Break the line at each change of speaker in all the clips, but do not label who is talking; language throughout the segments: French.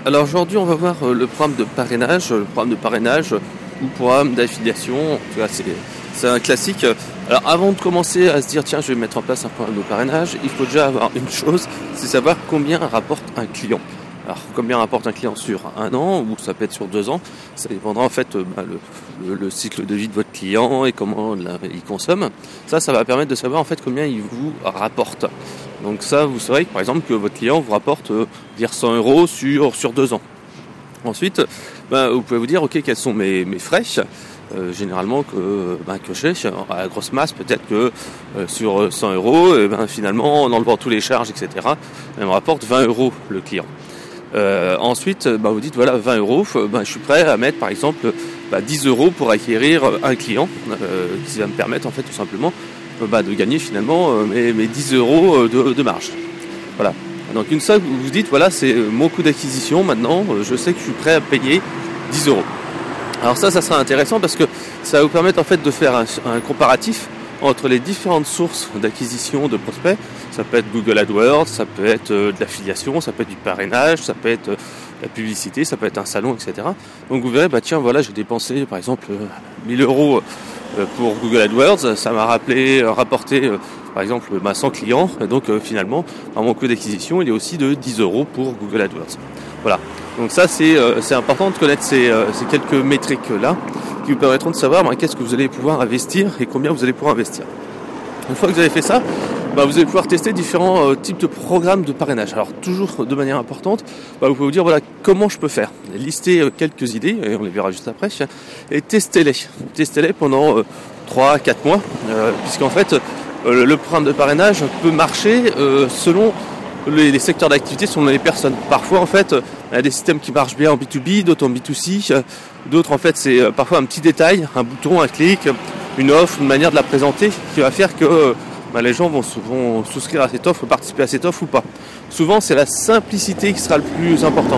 Alors aujourd'hui, on va voir le programme de parrainage, ou programme d'affiliation. En tout cas, c'est un classique. Alors avant de commencer à se dire tiens, je vais mettre en place un programme de parrainage, il faut déjà avoir une chose, c'est savoir combien rapporte un client. Alors combien rapporte un client sur un an, ou ça peut être sur 2 ans, ça dépendra en fait le cycle de vie de votre client et comment il consomme. Ça va permettre de savoir en fait combien il vous rapporte. Donc ça, vous saurez par exemple que votre client vous rapporte 100 € sur 2 ans. Ensuite, vous pouvez vous dire ok, quels sont mes frais. Généralement que j'ai à la grosse masse, peut-être que sur 100 €, finalement en enlevant tous les charges, etc., il me rapporte 20 € le client. Ensuite, vous dites voilà 20 €, je suis prêt à mettre par exemple 10 € pour acquérir un client, qui va me permettre en fait tout simplement de gagner finalement mes 10 € de marge. Voilà. Donc une fois que vous vous dites voilà c'est mon coût d'acquisition maintenant, je sais que je suis prêt à payer 10 €. Alors ça sera intéressant parce que ça va vous permettre en fait de faire un comparatif entre les différentes sources d'acquisition de prospects. Ça peut être Google AdWords, ça peut être de l'affiliation, ça peut être du parrainage, ça peut être de la publicité, ça peut être un salon, etc. Donc vous verrez, j'ai dépensé par exemple 1000 € pour Google AdWords, ça m'a rapporté par exemple 100 clients, et donc finalement mon coût d'acquisition il est aussi de 10 € pour Google AdWords. Voilà. Donc ça c'est important de connaître ces quelques métriques là qui vous permettront de savoir qu'est-ce que vous allez pouvoir investir et combien vous allez pouvoir investir. Une fois que vous avez fait ça, vous allez pouvoir tester différents types de programmes de parrainage. Alors toujours de manière importante, vous pouvez vous dire voilà comment je peux faire. Lister quelques idées, et on les verra juste après, et testez-les. Testez-les pendant 3-4 mois, puisqu'en fait le programme de parrainage peut marcher selon les secteurs d'activité, selon les personnes. Parfois en fait il y a des systèmes qui marchent bien en B2B, d'autres en B2C, d'autres en fait c'est parfois un petit détail, un bouton, un clic, une offre, une manière de la présenter qui va faire que les gens vont souscrire à cette offre, participer à cette offre ou pas. Souvent c'est la simplicité qui sera le plus important.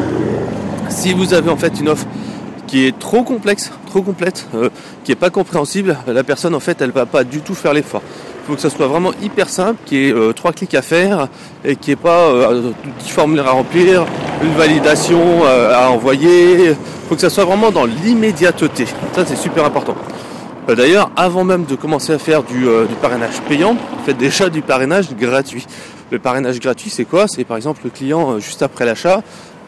Si vous avez en fait une offre qui est trop complexe, trop complète, qui n'est pas compréhensible, la personne en fait elle va pas du tout faire l'effort. Il faut que ça soit vraiment hyper simple, qu'il y ait 3 clics à faire et qu'il n'y ait pas un petit formulaire à remplir, une validation à envoyer. Il faut que ça soit vraiment dans l'immédiateté. Ça c'est super important. D'ailleurs, avant même de commencer à faire du parrainage payant, faites déjà du parrainage gratuit. Le parrainage gratuit c'est quoi ? C'est par exemple le client juste après l'achat,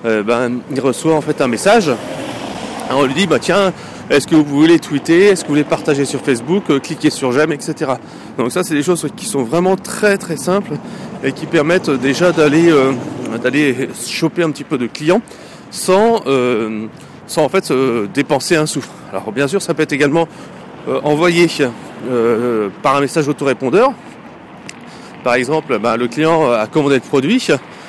il reçoit en fait un message. On lui dit tiens, est-ce que vous voulez tweeter, est-ce que vous voulez partager sur Facebook, cliquer sur j'aime, etc. Donc ça c'est des choses qui sont vraiment très très simples et qui permettent déjà d'aller choper un petit peu de clients sans en fait dépenser un sou. Alors bien sûr ça peut être également envoyé par un message autorépondeur. Par exemple le client a commandé le produit.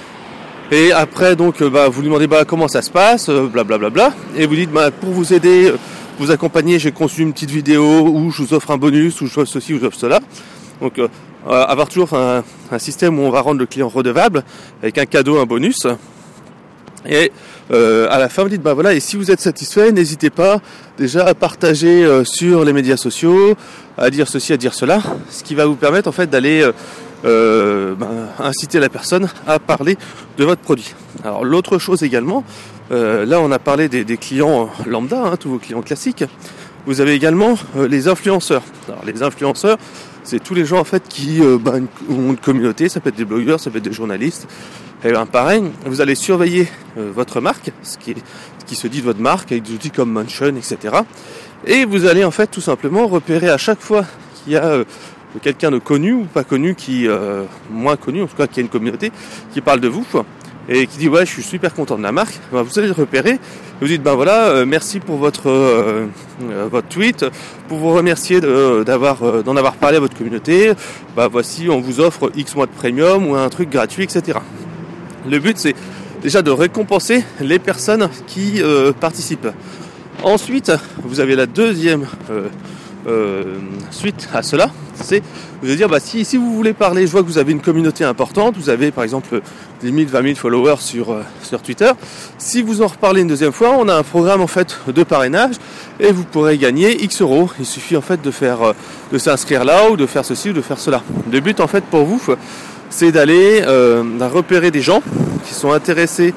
Et après donc vous lui demandez comment ça se passe, blablabla, et vous dites pour vous aider, vous accompagner, j'ai conçu une petite vidéo où je vous offre un bonus, où je offre ceci, où je offre cela. Donc avoir toujours un système où on va rendre le client redevable avec un cadeau, un bonus. Et à la fin vous dites et si vous êtes satisfait, n'hésitez pas déjà à partager sur les médias sociaux, à dire ceci, à dire cela, ce qui va vous permettre en fait d'aller inciter la personne à parler de votre produit. Alors l'autre chose également, là on a parlé des clients lambda, tous vos clients classiques. Vous avez également les influenceurs. Alors les influenceurs, c'est tous les gens en fait qui ont une communauté, ça peut être des blogueurs, ça peut être des journalistes. Et pareil, vous allez surveiller votre marque, ce qui se dit de votre marque avec des outils comme Mention, etc. Et vous allez en fait tout simplement repérer à chaque fois qu'il y a quelqu'un de connu ou pas connu, qui moins connu, en tout cas qui a une communauté, qui parle de vous et qui dit je suis super content de la marque. Vous allez le repérer. Vous dites merci pour votre tweet, pour vous remercier d'en avoir parlé à votre communauté. Voici, on vous offre X mois de premium ou un truc gratuit, etc. Le but c'est déjà de récompenser les personnes qui participent. Ensuite, vous avez la deuxième suite à cela, c'est vous allez dire si vous voulez parler, je vois que vous avez une communauté importante, vous avez par exemple 10 000, 20 000 followers sur Twitter. Si vous en reparlez une deuxième fois, on a un programme en fait de parrainage et vous pourrez gagner X euros. Il suffit en fait de s'inscrire là ou de faire ceci ou de faire cela. Le but en fait pour vous, c'est d'aller repérer des gens qui sont intéressés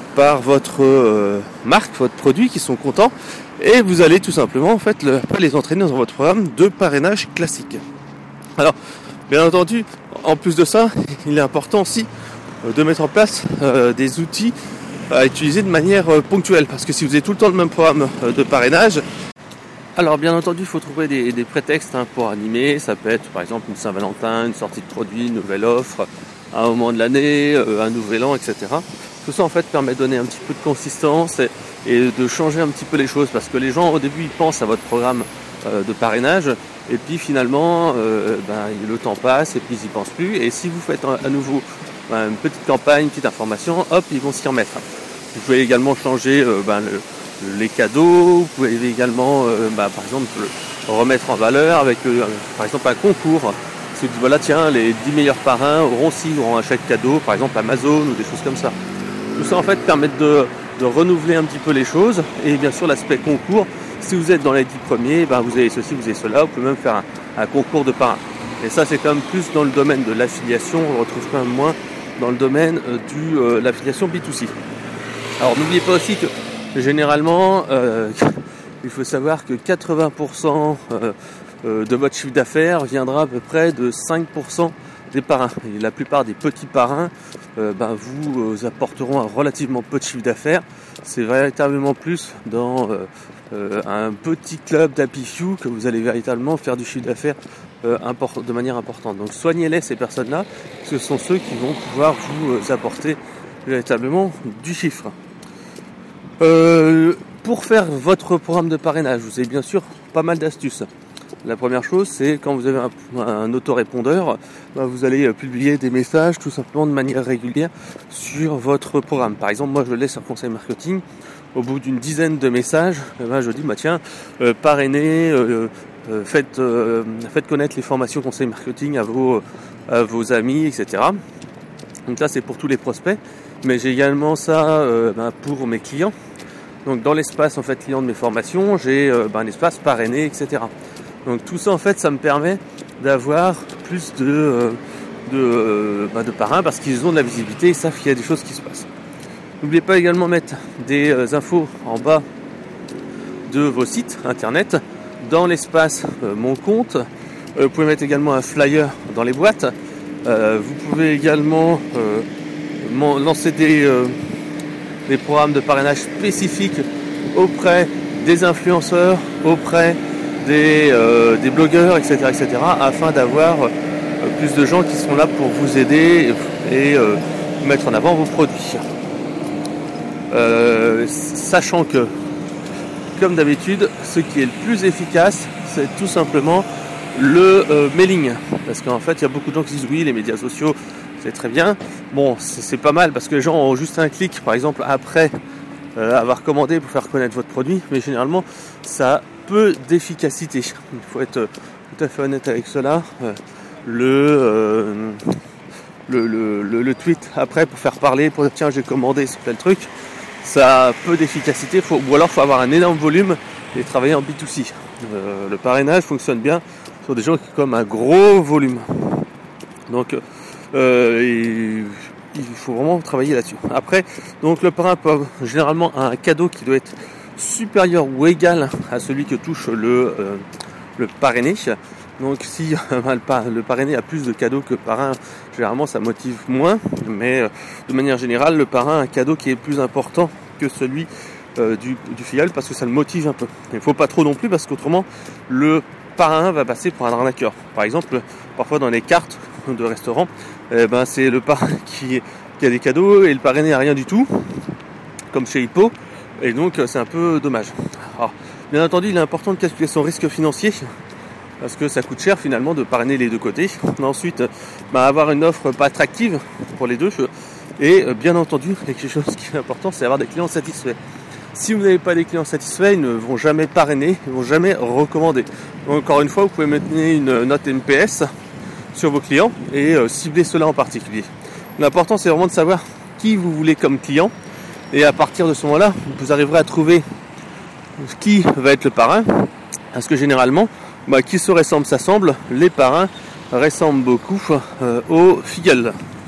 par votre marque, votre produit, qui sont contents, et vous allez tout simplement en fait les entraîner dans votre programme de parrainage classique. Alors, bien entendu, en plus de ça, il est important aussi de mettre en place des outils à utiliser de manière ponctuelle, parce que si vous avez tout le temps le même programme de parrainage, alors bien entendu il faut trouver des prétextes pour animer. Ça peut être par exemple une Saint-Valentin, une sortie de produit, une nouvelle offre, un moment de l'année, un nouvel an, etc. Tout ça en fait permet de donner un petit peu de consistance et de changer un petit peu les choses, parce que les gens au début ils pensent à votre programme de parrainage, et puis finalement le temps passe et puis ils n'y pensent plus, et si vous faites à nouveau une petite campagne, une petite information, hop, ils vont s'y remettre. Vous pouvez également changer les cadeaux, vous pouvez également par exemple remettre en valeur avec par exemple un concours. Si vous dites voilà, tiens, les 10 meilleurs parrains auront un chèque cadeau, par exemple Amazon ou des choses comme ça. Tout ça en fait permet de renouveler un petit peu les choses, et bien sûr l'aspect concours. Si vous êtes dans les 10 premiers, vous avez ceci, vous avez cela, vous pouvez même faire un concours de parrain. Et ça c'est quand même plus dans le domaine de l'affiliation, on le retrouve quand même moins dans le domaine de l'affiliation B2C. Alors n'oubliez pas aussi que généralement, il faut savoir que 80% de votre chiffre d'affaires viendra à peu près de 5% des parrains. Et la plupart des petits parrains vous apporteront un relativement peu de chiffre d'affaires. C'est véritablement plus dans un petit club d'Happy Few que vous allez véritablement faire du chiffre d'affaires de manière importante. Donc soignez-les, ces personnes-là, ce sont ceux qui vont pouvoir vous apporter véritablement du chiffre. Pour faire votre programme de parrainage, vous avez bien sûr pas mal d'astuces. La première chose, c'est quand vous avez un autorépondeur, vous allez publier des messages tout simplement de manière régulière sur votre programme. Par exemple, moi je le laisse sur Conseil Marketing. Au bout d'une dizaine de messages, je dis parrainez, faites connaître les formations Conseil Marketing à vos amis, etc. Donc ça c'est pour tous les prospects, mais j'ai également ça pour mes clients. Donc dans l'espace en fait client de mes formations, j'ai un espace parrainé, etc. Donc tout ça en fait, ça me permet d'avoir plus de parrains, parce qu'ils ont de la visibilité, ils savent qu'il y a des choses qui se passent. N'oubliez pas également de mettre des infos en bas de vos sites internet, dans l'espace mon compte. Vous pouvez mettre également un flyer dans les boîtes. Vous pouvez également lancer des programmes de parrainage spécifiques auprès des influenceurs, auprès des blogueurs, etc., afin d'avoir plus de gens qui sont là pour vous aider et mettre en avant vos produits. Sachant que, comme d'habitude, ce qui est le plus efficace, c'est tout simplement le mailing. Parce qu'en fait, il y a beaucoup de gens qui disent oui, les médias sociaux, c'est très bien. Bon, c'est pas mal parce que les gens ont juste un clic, par exemple, après avoir commandé pour faire connaître votre produit. Mais généralement, ça a peu d'efficacité. Il faut être tout à fait honnête avec cela. Le tweet après pour faire parler, pour dire tiens, j'ai commandé sur tel truc, ça a peu d'efficacité. Ou alors, il faut avoir un énorme volume et travailler en B2C. Le parrainage fonctionne bien sur des gens qui ont comme un gros volume. Donc, il faut vraiment travailler là-dessus. Après, donc le parrain peut avoir généralement un cadeau qui doit être supérieur ou égal à celui que touche le parrainé. Donc si le parrainé a plus de cadeaux que le parrain, généralement ça motive moins, mais de manière générale le parrain a un cadeau qui est plus important que celui du filleul, parce que ça le motive un peu. Il ne faut pas trop non plus, parce qu'autrement le parrain va passer pour un arnaqueur. Par exemple, parfois dans les cartes de restaurants, c'est le parrain qui a des cadeaux et le parrainé n'a rien du tout, comme chez Hippo, et donc c'est un peu dommage. Alors, bien entendu, il est important de calculer son risque financier, parce que ça coûte cher finalement de parrainer les deux côtés. Ensuite, avoir une offre pas attractive pour les deux, et bien entendu, quelque chose qui est important, c'est avoir des clients satisfaits. Si vous n'avez pas des clients satisfaits, ils ne vont jamais parrainer, ils ne vont jamais recommander. Donc, encore une fois, vous pouvez mettre une note NPS sur vos clients et cibler cela en particulier. L'important, c'est vraiment de savoir qui vous voulez comme client, et à partir de ce moment-là, vous arriverez à trouver qui va être le parrain, parce que généralement, qui se ressemble s'assemble. Les parrains ressemblent beaucoup aux filleuls.